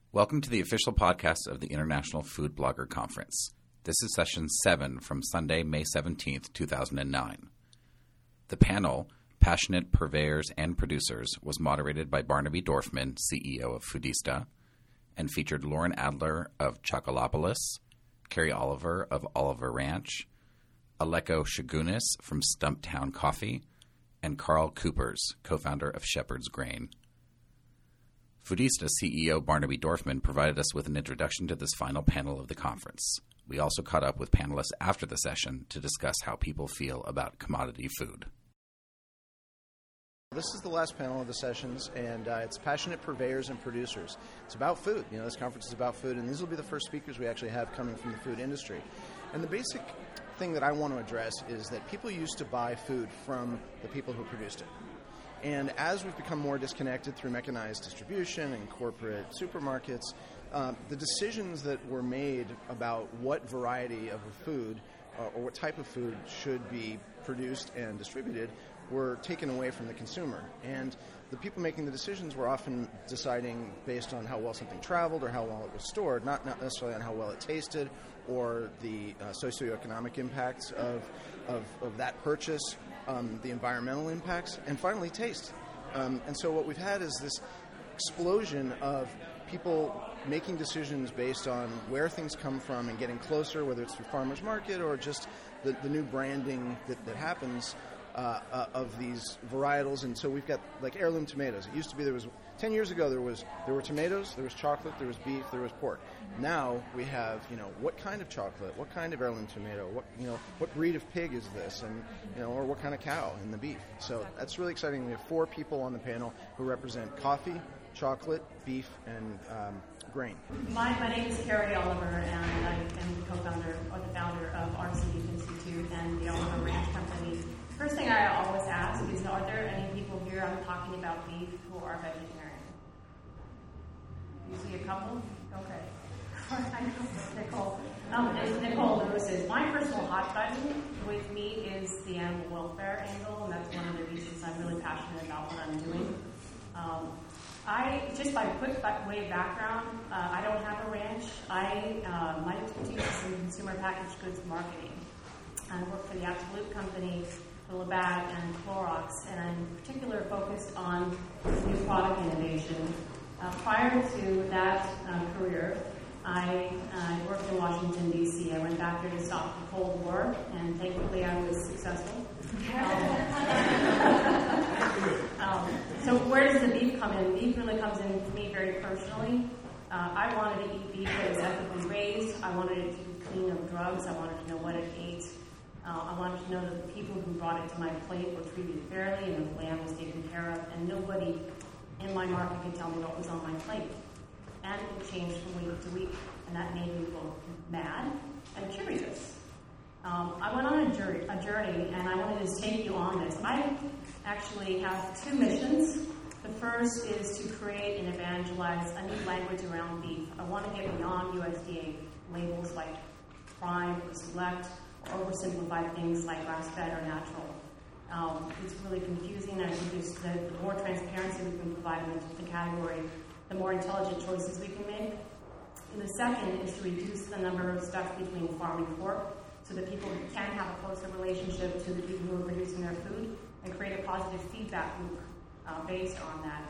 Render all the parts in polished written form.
Welcome to the official podcast of the International Food Blogger Conference. This is session 7 from Sunday, May 17th, 2009. The panel, Passionate Purveyors and Producers, was moderated by Barnaby Dorfman, CEO of Foodista, and featured Lauren Adler of Chocolopolis, Carrie Oliver of Oliver Ranch, Aleko Shagunis from Stumptown Coffee, and Carl Coopers, co-founder of Shepherd's Grain. Foodista CEO Barnaby Dorfman provided us with an introduction to this final panel of the conference. We also caught up with panelists after the session to discuss how people feel about commodity food. This is the last panel of the sessions, and it's Passionate Purveyors and Producers. It's about food. This conference is about food, and these will be the first speakers we actually have coming from the food industry. And the basic thing that I want to address is that people used to buy food from the people who produced it. And as we've become more disconnected through mechanized distribution and corporate supermarkets, the decisions that were made about what variety of a food or what type of food should be produced and distributed were taken away from the consumer. And the people making the decisions were often deciding based on how well something traveled or how well it was stored, not necessarily on how well it tasted or the socioeconomic impacts of that purchase, the environmental impacts, and finally taste. And so what we've had is this explosion of people making decisions based on where things come from and getting closer, whether it's through farmers market or just the new branding that happens of these varietals. And so we've got like heirloom tomatoes. It used to be 10 years ago there were tomatoes, there was chocolate, there was beef, there was pork. Now we have, what kind of chocolate, what kind of heirloom tomato, what breed of pig is this, and or what kind of cow in the beef. So that's really exciting. We have 4 people on the panel who represent coffee, chocolate, beef, and grain. My name is Carrie Oliver, and I am the co-founder or the founder of Arts and Beef Institute and the Oliver Ranch Company. First thing I always ask is, are there any people here, I'm talking about beef, who are vegetarian? You see a couple? Okay. Nicole. Nicole Lewis is. My personal hot button with meat is the animal welfare angle, and that's one of the reasons I'm really passionate about what I'm doing. Just by quick way of background, I don't have a ranch. My expertise is in consumer packaged goods marketing. I work for the Absolute Company, for Labatt and Clorox, and I'm particularly focused on new product innovation. Prior to that career, I worked in Washington, D.C. I went back there to stop the Cold War, and thankfully I was successful. So where does the beef come in? Beef really comes in to me very personally. I wanted to eat beef that was ethically raised. I wanted it to be clean of drugs. I wanted to know what it ate. I wanted to know that the people who brought it to my plate were treated fairly and the land was taken care of, and nobody in my market could tell me what was on my plate. And it changed from week to week, and that made me both mad and curious. I went on a journey, and I wanted to take you on this. I actually have 2 missions. The first is to create and evangelize a new language around beef. I want to get beyond USDA labels like prime or select, or oversimplify things like grass-fed or natural. It's really confusing. I think the more transparency we can provide into the category, the more intelligent choices we can make. And the second is to reduce the number of steps between farm and fork so that people can have a closer relationship to the people who are producing their food and create a positive feedback loop based on that.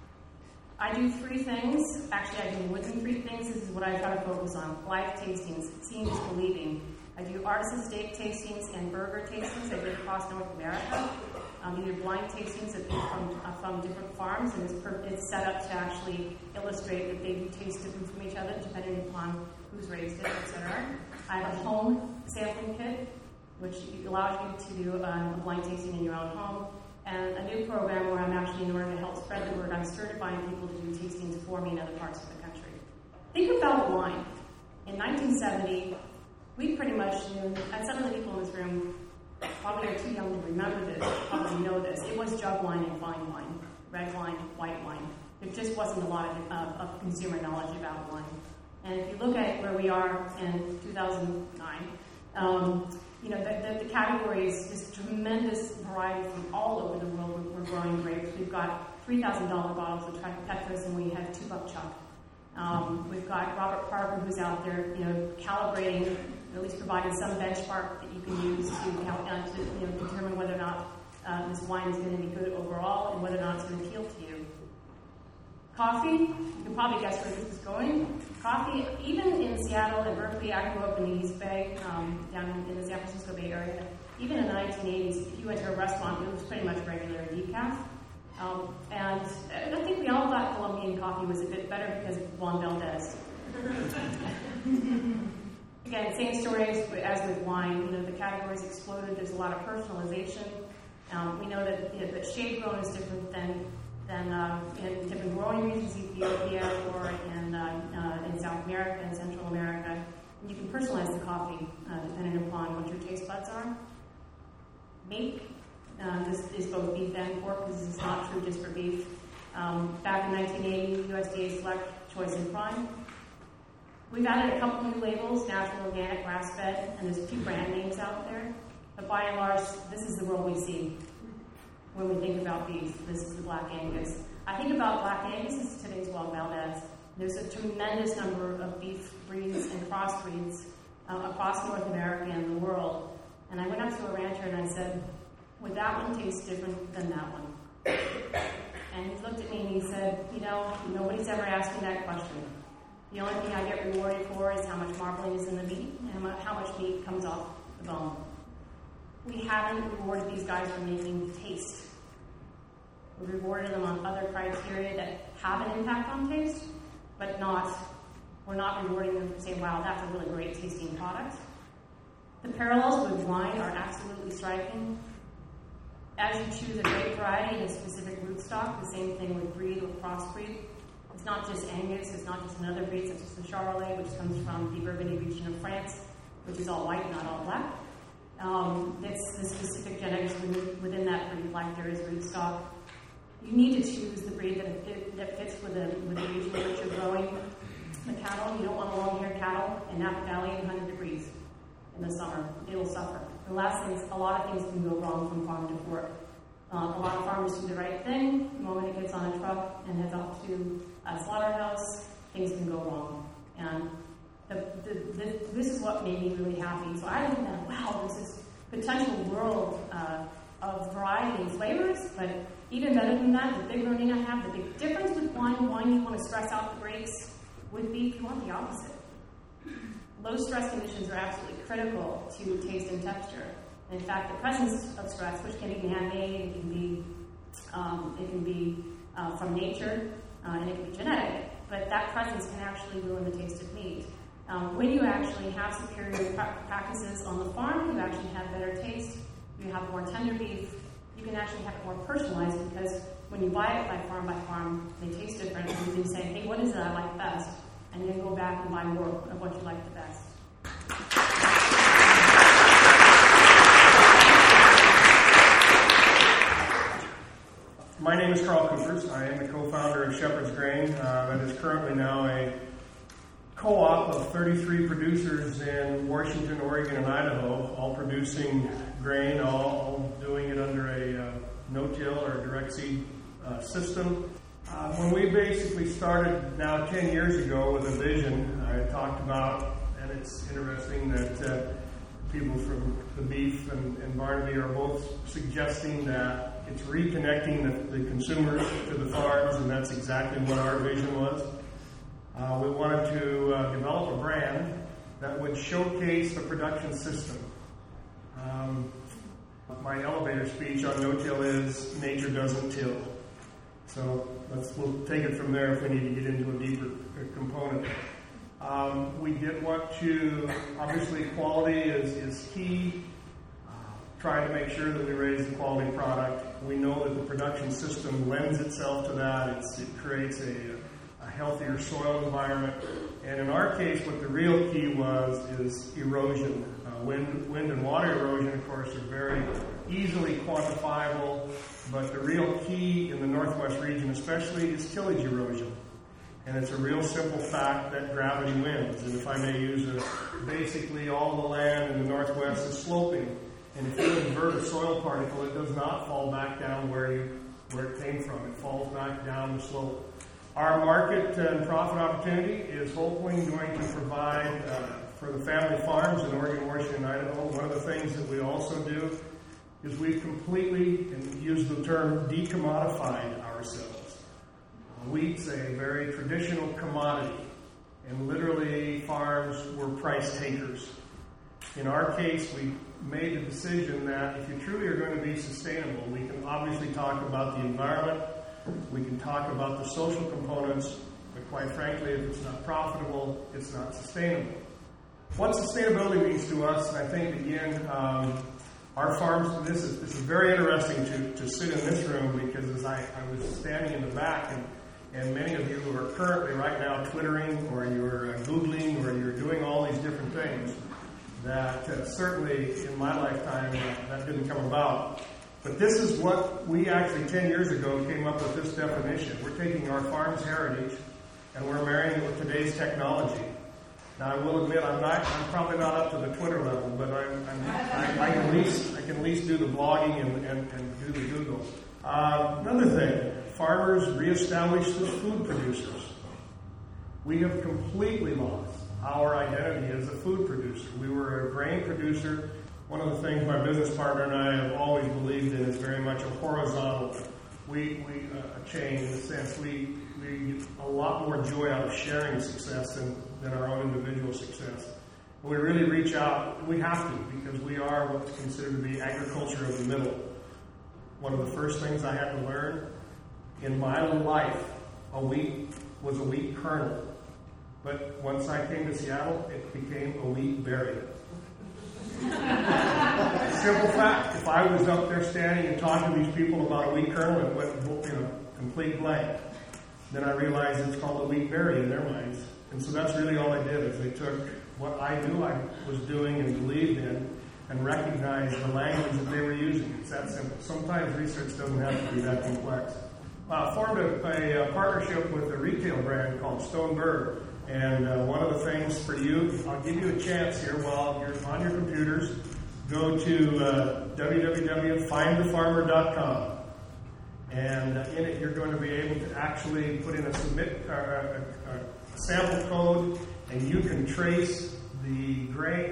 I do 3 things. Actually, I do more than 3 things. This is what I try to focus on. Live tastings. Seeing is believing. I do artisan steak tastings and burger tastings. I do across North America. These are blind tastings from different farms, and it's set up to actually illustrate that they do taste different from each other depending upon who's raised it, etc. I have a home sampling kit, which allows you to do a blind tasting in your own home, and a new program where I'm actually, in order to help spread the word, I'm certifying people to do tastings for me in other parts of the country. Think about wine. In 1970, we pretty much knew, and some of the people in this room probably are too young to remember this, probably know this. It was jug wine and fine wine, red wine, white wine. There just wasn't a lot of consumer knowledge about wine. And if you look at where we are in 2009, the category is just tremendous variety from all over the world. We're growing grapes. We've got $3,000 bottles of Petrus, and we have $2 Chuck. We've got Robert Parker, who's out there, calibrating, at least providing some benchmark that you can use to determine whether or not this wine is going to be good overall and whether or not it's going to appeal to you. Coffee, you can probably guess where this is going. Coffee, even in Seattle and Berkeley, I grew up in the East Bay, down in the San Francisco Bay Area. Even in the 1980s, if you went to a restaurant, it was pretty much regular decaf. And I think we all thought Colombian coffee was a bit better because of Juan Valdez. Again, same story as with wine. The categories exploded. There's a lot of personalization. We know that shade grown is different than in different growing regions, Ethiopia or in South America and Central America. And you can personalize the coffee depending upon what your taste buds are. Make. This is both beef and pork. This is not true just for beef. Back in 1980, USDA Select, Choice, and Prime. We've added a couple new labels, natural, organic, grass-fed, and there's a few brand names out there. But by and large, this is the world we see when we think about beef. This is the Black Angus. I think about Black Angus as today's Juan Valdez. There's a tremendous number of beef breeds and crossbreeds across North America and the world. And I went up to a rancher and I said, would that one taste different than that one? And he looked at me and he said, nobody's ever asked me that question. The only thing I get rewarded for is how much marbling is in the meat and how much meat comes off the bone. We haven't rewarded these guys for making taste. We've rewarded them on other criteria that have an impact on taste, but we're not rewarding them for saying, wow, that's a really great tasting product. The parallels with wine are absolutely striking. As you choose a grape variety and a specific rootstock, the same thing with breed or crossbreed. It's not just Angus, it's not just another breed such as the Charolais, which comes from the Burgundy region of France, which is all white, not all black. It's the specific genetics within that breed, like there is rootstock. You need to choose the breed that fits with the region in which you're growing the cattle. You don't want a long-haired cattle in Napa Valley at 100 degrees in the summer. It will suffer. The last thing is, a lot of things can go wrong from farm to fork. A lot of farmers do the right thing. The moment it gets on a truck and heads off to a slaughterhouse, things can go wrong. And this is what made me really happy. So I looked at, wow, there's this potential world of variety and flavors, but even better than that, the big learning I have, the big difference with wine you want to stress out the brakes. With beef, you want the opposite. Low stress conditions are absolutely critical to taste and texture. And in fact, the presence of stress, which can be man-made, it can be from nature, and it can be genetic, but that presence can actually ruin the taste of meat. When you actually have superior practices on the farm, you actually have better taste, you have more tender beef, you can actually have it more personalized because when you buy it by farm, they taste different, and you can say, hey, what is it I like best? And then go back and buy more of what you like the best. My name is Carl Coopers. I am the co-founder of Shepherd's Grain. That is currently now a co-op of 33 producers in Washington, Oregon, and Idaho, all producing grain, all doing it under a no-till or direct seed system. When we basically started now 10 years ago with a vision, I talked about, and it's interesting that people from the beef and Barnaby are both suggesting that it's reconnecting the consumers to the farms, and that's exactly what our vision was. We wanted to develop a brand that would showcase the production system. My elevator speech on no-till is, nature doesn't till. So we'll take it from there if we need to get into a deeper component. We did want to, obviously quality is key, trying to make sure that we raise the quality product. We know that the production system lends itself to that. It creates a healthier soil environment. And in our case, what the real key is erosion. Wind and water erosion, of course, are very easily quantifiable, but the real key in the Northwest region especially is tillage erosion. And it's a real simple fact that gravity wins. And if I may use basically all the land in the Northwest is sloping. And if you invert a soil particle, it does not fall back down where it came from. It falls back down the slope. Our market and profit opportunity is hopefully going to provide for the family farms in Oregon, Washington, and Idaho. One of the things that we also do is we've completely, and use the term, decommodified ourselves. Wheat's a very traditional commodity, and literally farms were price takers. In our case, we made the decision that if you truly are going to be sustainable, we can obviously talk about the environment, we can talk about the social components, but quite frankly, if it's not profitable, it's not sustainable. What sustainability means to us, and I think, again, our farms, this is very interesting to sit in this room, because as I was standing in the back, and many of you who are currently right now Twittering, or you're Googling, or you're doing all these different things, that certainly in my lifetime that didn't come about. But this is what we actually 10 years ago came up with this definition. We're taking our farm's heritage and we're marrying it with today's technology. Now I will admit I'm probably not up to the Twitter level, but I can at least do the blogging and do the Google. Another thing, farmers reestablished as food producers. We have completely lost our identity as a food producer. We were a grain producer. One of the things my business partner and I have always believed in is very much a horizontal chain, in the sense we get a lot more joy out of sharing success than our own individual success. We really reach out. We have to, because we are what's considered to be agriculture of the middle. One of the first things I had to learn in my life, a wheat kernel. But once I came to Seattle, it became a wheat berry. Simple fact. If I was up there standing and talking to these people about a wheat kernel, it went, complete blank. Then I realized it's called a wheat berry in their minds. And so that's really all I did, is they took what I knew I was doing and believed in and recognized the language that they were using. It's that simple. Sometimes research doesn't have to be that complex. Formed a partnership with a retail brand called Stone Bird. And one of the things for you, I'll give you a chance here while you're on your computers. Go to www.findthefarmer.com. And in it, you're going to be able to actually put in a sample code, and you can trace the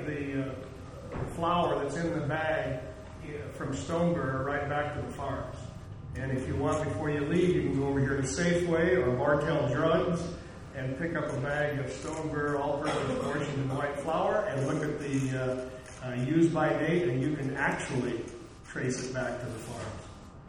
flour that's in the bag from Stone Bird right back to the farms. And if you want, before you leave, you can go over here to Safeway or Martell Drugs and pick up a bag of Stone Bird all-purpose Washington white flour and look at the use by date, and you can actually trace it back to the farms.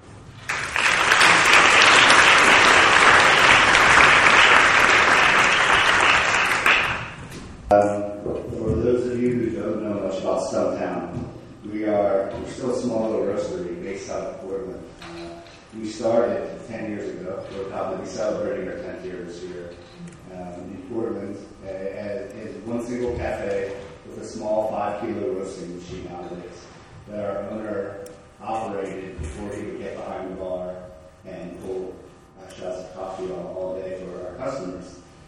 For those of you who don't know much about Stumptown, we're still a small little roastery based out of Portland. We started 10 years ago. We'll probably be celebrating our 10th year this year in Portland as one single cafe with a small 5-kilo roasting machine nowadays that our owner operated before he would get behind the bar and pull shots of coffee all day for our customers.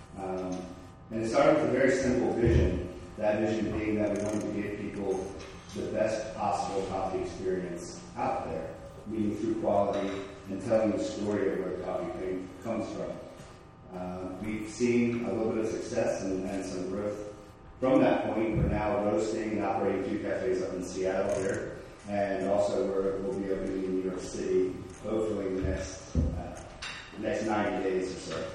And it started with a very simple vision, that vision being that we wanted to give people the best possible coffee experience out there, meaning through quality and telling the story of where the coffee comes from. We've seen a little bit of success and some growth. From that point, we're now roasting and operating 2 cafes up in Seattle here, and also we'll be opening in New York City, hopefully in the next 90 days or so.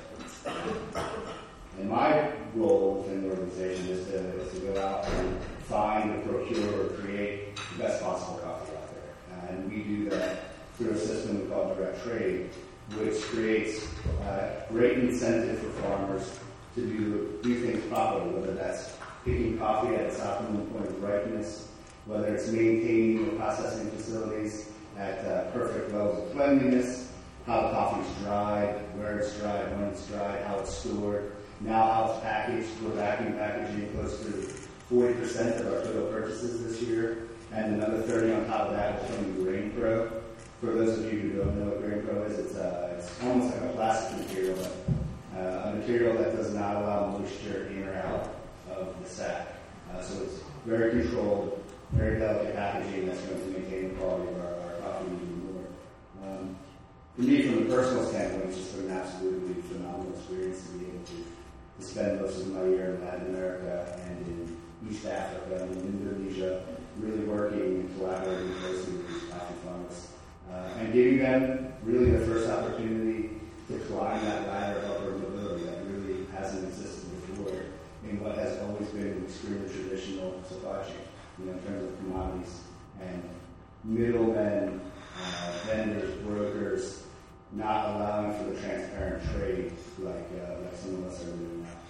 And my role within the organization is to go out and find, procure, or create the best possible coffee out there. And we do that through a system we call direct trade, which creates great incentive for farmers to do things properly, whether that's picking coffee at its optimum point of ripeness, whether it's maintaining the processing facilities at perfect levels of cleanliness, how the coffee's dried, where it's dried, when it's dried, how it's stored, now how it's packaged. We're vacuum packaging close to 40% of our total purchases this year, and another 30 on top of that is from Grain Pro. For those of you who don't know what Grain Pro is, it's almost like a plastic material, but a material that does not allow moisture in or out of the sack. So it's very controlled, very delicate packaging that's going to maintain the quality of our coffee even more. for me, from the personal standpoint, it's just been an absolutely phenomenal experience to be able to spend most of my year in Latin America and in East Africa and in Indonesia, really working and collaborating closely with these coffee farmers, and giving them really the first opportunity to climb that ladder of upward mobility that really hasn't existed before in what has always been an extremely traditional supply chain, in terms of commodities and middlemen, vendors, brokers, not allowing for the transparent trade like some of us are doing now.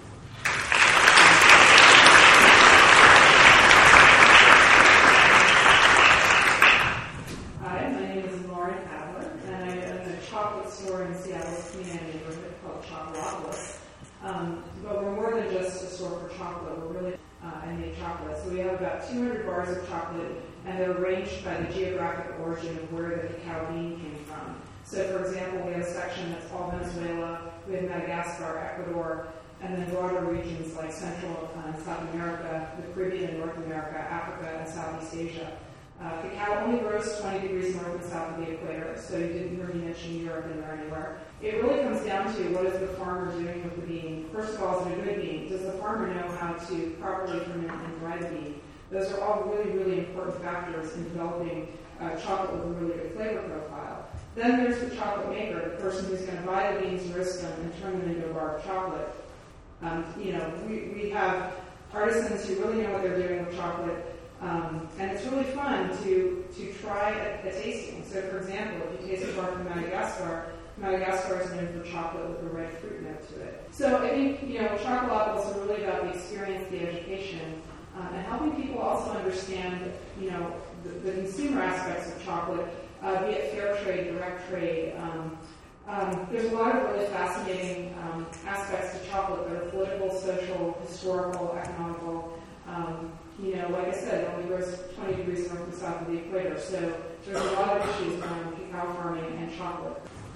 Hi, my name is Lauren Adler, and I own a chocolate store in Seattle's community neighborhood called Chocolopolis. But we're more than just a store for chocolate. We're really I make chocolate. So we have about 200 bars of chocolate, and they're arranged by the geographic origin of where the cacao bean came from. So, for example, we have a section that's all Venezuela, we have Madagascar, Ecuador, and then broader regions like Central and South America, the Caribbean and North America, Africa, and Southeast Asia. Cacao only grows 20 degrees north and south of the equator, so you didn't hear me mention Europe in there anywhere. It really comes down to what is the farmer doing with the bean. First of all, is it a good bean? Does the farmer know how to properly ferment and dry the bean? Those are all really, really important factors in developing chocolate with a really good flavor profile. Then there's the chocolate maker, the person who's going to buy the beans, roast them, and turn them into a bar of chocolate. We have artisans who really know what they're doing with chocolate. And it's really fun to try a tasting. So, for example, if you taste a bar from Madagascar, Madagascar is known for chocolate with a red fruit note to it. So I think, Chocolopolis is really about the experience, the education, and helping people also understand, the consumer aspects of chocolate, be it fair trade, direct trade. There's a lot of really fascinating aspects to chocolate that are political, social, historical, economical. Like I said, it only grows 20 degrees north and south of the equator, so there's a lot of issues around cacao farming and chocolate.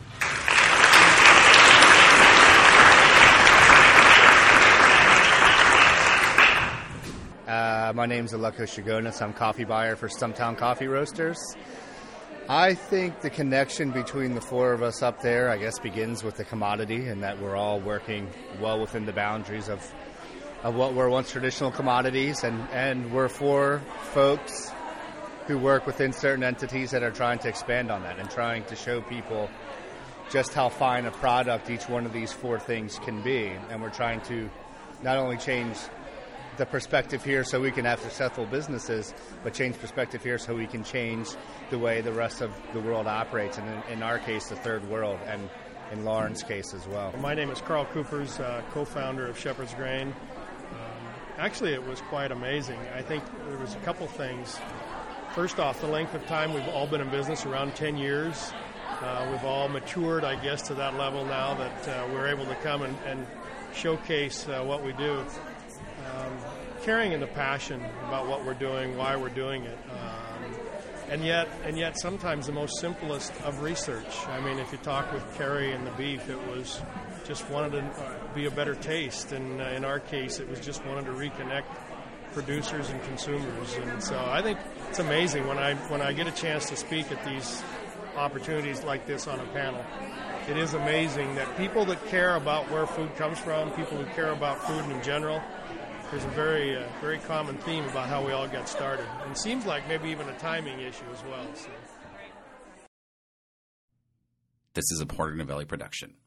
My name's Aleko Shigonis. I'm coffee buyer for Stumptown Coffee Roasters. I think the connection between the four of us up there, I guess, begins with the commodity and that we're all working well within the boundaries of what were once traditional commodities, and we're four folks who work within certain entities that are trying to expand on that and trying to show people just how fine a product each one of these four things can be. And we're trying to not only change the perspective here so we can have successful businesses, but change perspective here so we can change the way the rest of the world operates, and in our case, the third world, and in Lauren's case as well. My name is Carl Coopers, co-founder of Shepherd's Grain. Actually, it was quite amazing. I think there was a couple things. First off, the length of time we've all been in business, around 10 years. We've all matured, I guess, to that level now that we're able to come and showcase what we do. Caring and the passion about what we're doing, why we're doing it. And yet sometimes the most simplest of research. I mean, if you talk with Kerry and the beef, it was just wanted to be a better taste, and in our case, it was just wanted to reconnect producers and consumers. And so I think it's amazing when I get a chance to speak at these opportunities like this on a panel. It is amazing that people that care about where food comes from, people who care about food in general, there's a very very common theme about how we all got started. And it seems like maybe even a timing issue as well. So. This is a Porter Novelli production.